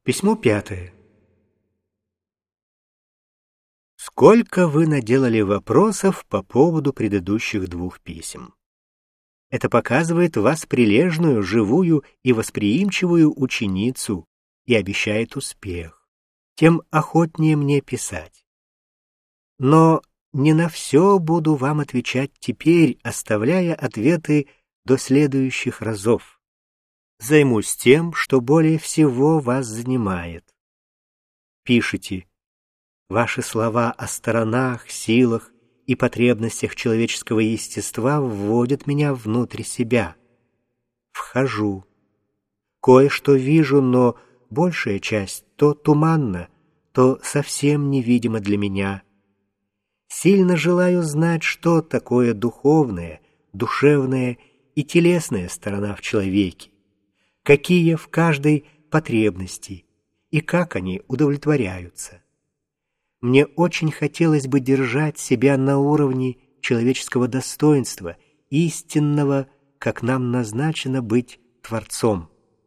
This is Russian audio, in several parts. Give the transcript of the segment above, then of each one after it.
Письмо 5. Сколько вы наделали вопросов по поводу предыдущих 2 писем. Это показывает вас прилежную, живую и восприимчивую ученицу и обещает успех. Тем охотнее мне писать. Но не на все буду вам отвечать теперь, оставляя ответы до следующих разов. Займусь тем, что более всего вас занимает. Пишите. Ваши слова о сторонах, силах и потребностях человеческого естества вводят меня внутрь себя. Вхожу. Кое-что вижу, но большая часть то туманна, то совсем невидима для меня. Сильно желаю знать, что такое духовная, душевная и телесная сторона в человеке, какие в каждой потребности и как они удовлетворяются. Мне очень хотелось бы держать себя на уровне человеческого достоинства, истинного, как нам назначено быть Творцом.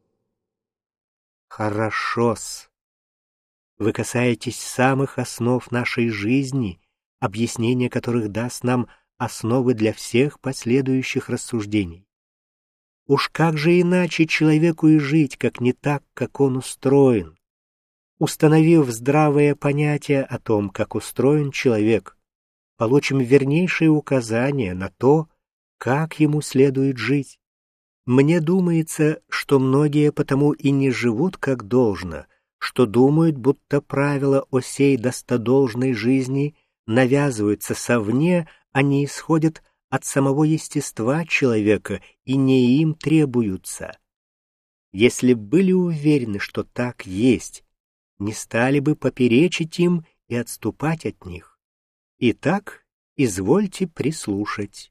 Хорошо-с. Вы касаетесь самых основ нашей жизни, объяснение которых даст нам основы для всех последующих рассуждений. Уж как же иначе человеку и жить, как не так, как он устроен? Установив здравое понятие о том, как устроен человек, получим вернейшие указания на то, как ему следует жить. Мне думается, что многие потому и не живут как должно, что думают, будто правила о сей достодолжной жизни навязываются совне, а не исходят от самого естества человека и не им требуются. Если были уверены, что так есть, не стали бы поперечить им и отступать от них. Итак, извольте прислушать.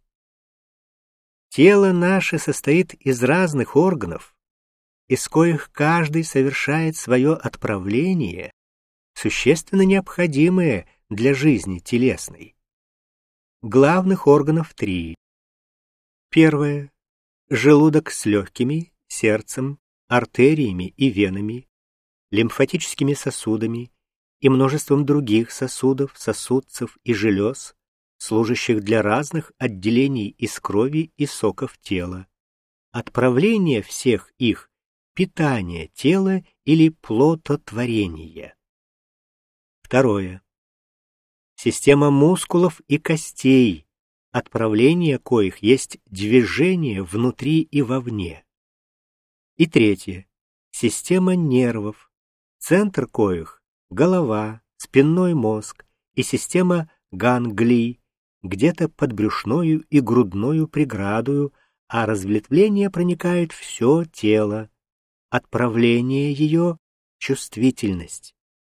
Тело наше состоит из разных органов, из коих каждый совершает свое отправление, существенно необходимое для жизни телесной. Главных органов 3. Первое. Желудок с легкими, сердцем, артериями и венами, лимфатическими сосудами и множеством других сосудов, сосудцев и желез, служащих для разных отделений из крови и соков тела. Отправление всех их – питание тела или плодотворение. Второе. Система мускулов и костей, отправление коих есть движение внутри и вовне. И третье. Система нервов, центр коих – голова, спинной мозг и система ганглий, где-то под брюшною и грудною преградою, а разветвление проникает все тело, отправление ее – чувствительность.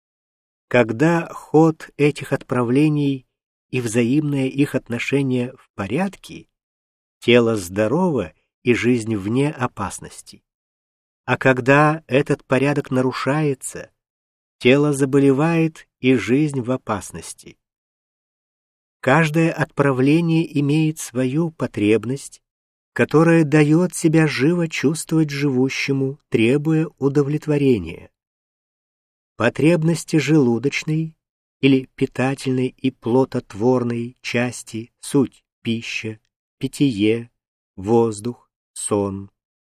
Когда ход этих отправлений и взаимное их отношение в порядке, тело здорово и жизнь вне опасности. А когда этот порядок нарушается, тело заболевает и жизнь в опасности. Каждое отправление имеет свою потребность, которая дает себя живо чувствовать живущему, требуя удовлетворения. Потребности желудочной или питательной и плодотворной части суть пища, питье, воздух, сон.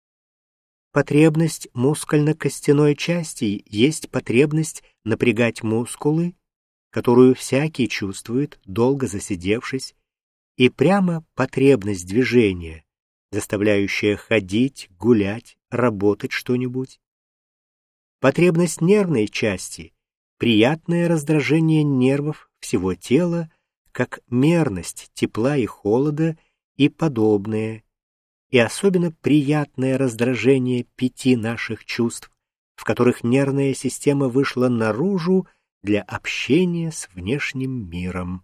Потребность мускульно-костяной части есть потребность напрягать мускулы, которую всякий чувствует, долго засидевшись, и прямо потребность движения, заставляющая ходить, гулять, работать что-нибудь. Потребность нервной части – приятное раздражение нервов всего тела, как мерность тепла и холода и подобное, и особенно приятное раздражение 5 наших чувств, в которых нервная система вышла наружу для общения с внешним миром.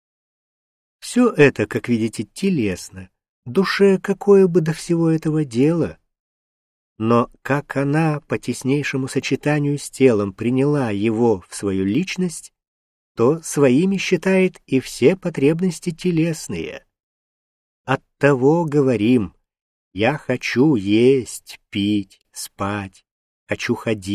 Все это, как видите, телесно, душе какое бы до всего этого дело. Но как она по теснейшему сочетанию с телом приняла его в свою личность, то своими считает и все потребности телесные. Оттого говорим: я хочу есть, пить, спать, хочу ходить,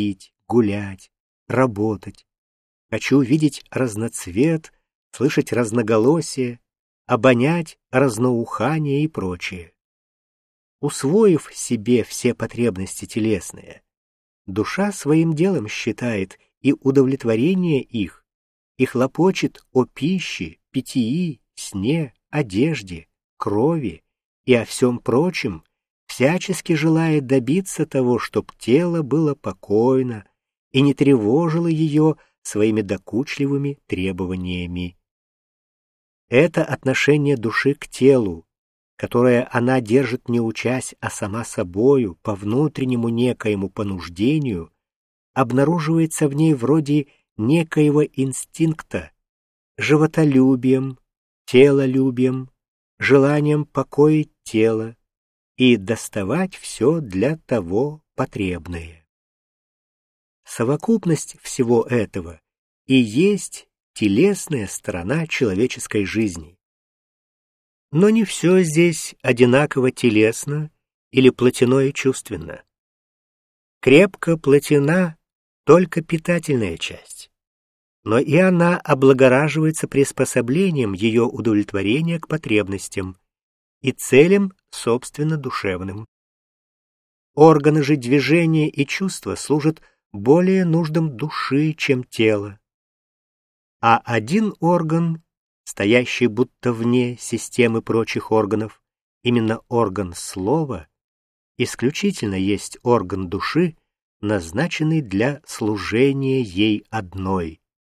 гулять, работать. Хочу видеть разноцвет, слышать разноголосие, обонять разноухание и прочее. Усвоив себе все потребности телесные, душа своим делом считает и удовлетворение их, и хлопочет о пище, питьи, сне, одежде, крови и о всем прочем, всячески желает добиться того, чтоб тело было покойно и не тревожило ее своими докучливыми требованиями. Это отношение души к телу, которое она держит не учась, а сама собою, по внутреннему некоему понуждению, обнаруживается в ней вроде некоего инстинкта, животолюбием, телолюбием, желанием покоить тело и доставать все для того потребное. Совокупность всего этого и есть телесная сторона человеческой жизни. Но не все здесь одинаково телесно или плотяно и чувственно. Крепко плотяна только питательная часть, но и она облагораживается приспособлением ее удовлетворения к потребностям и целям, собственно, душевным. Органы же движения и чувства служат более нуждам души, чем тела. А один орган, стоящий будто вне системы прочих органов, именно орган слова, исключительно есть орган души, назначенный для служения ей одной.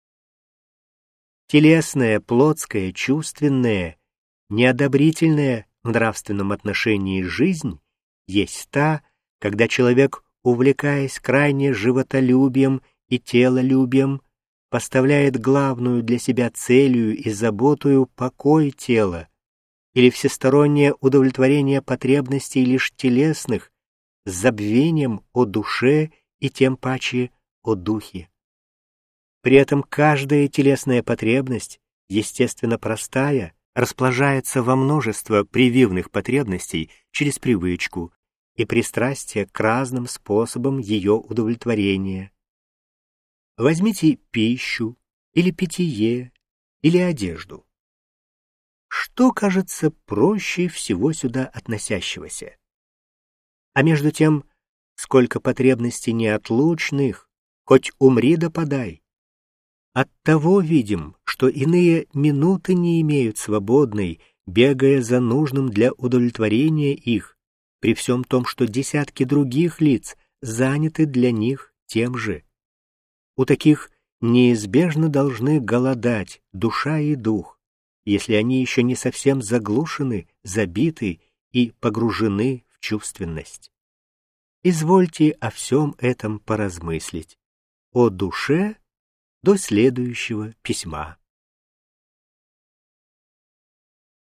Телесная, плотская, чувственная, неодобрительная в нравственном отношении жизнь есть та, когда человек, увлекаясь крайне животолюбием и телолюбием, поставляет главную для себя целью и заботою покой тела или всестороннее удовлетворение потребностей лишь телесных с забвением о душе и тем паче о духе. При этом каждая телесная потребность, естественно простая, расположается во множество прививных потребностей через привычку и пристрастие к разным способам ее удовлетворения. Возьмите пищу, или питье, или одежду. Что кажется проще всего сюда относящегося? А между тем, сколько потребностей неотлучных, хоть умри да подай. Оттого видим, что иные минуты не имеют свободной, бегая за нужным для удовлетворения их, при всем том, что десятки других лиц заняты для них тем же. У таких неизбежно должны голодать душа и дух, если они еще не совсем заглушены, забиты и погружены в чувственность. Извольте о всем этом поразмыслить. О душе до следующего письма.